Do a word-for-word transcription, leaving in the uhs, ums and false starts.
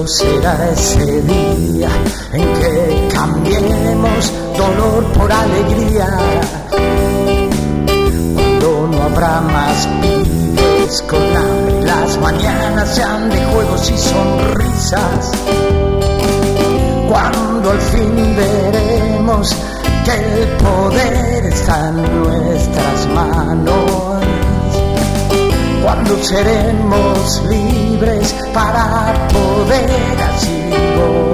¿Cuándo será ese día en que cambiemos dolor por alegría? Cuando no habrá más pibes con hambre, las mañanas sean de juegos y sonrisas. Cuando al fin veremos que el poder está en nuestras manos. Cuando seremos libres para poder así volar.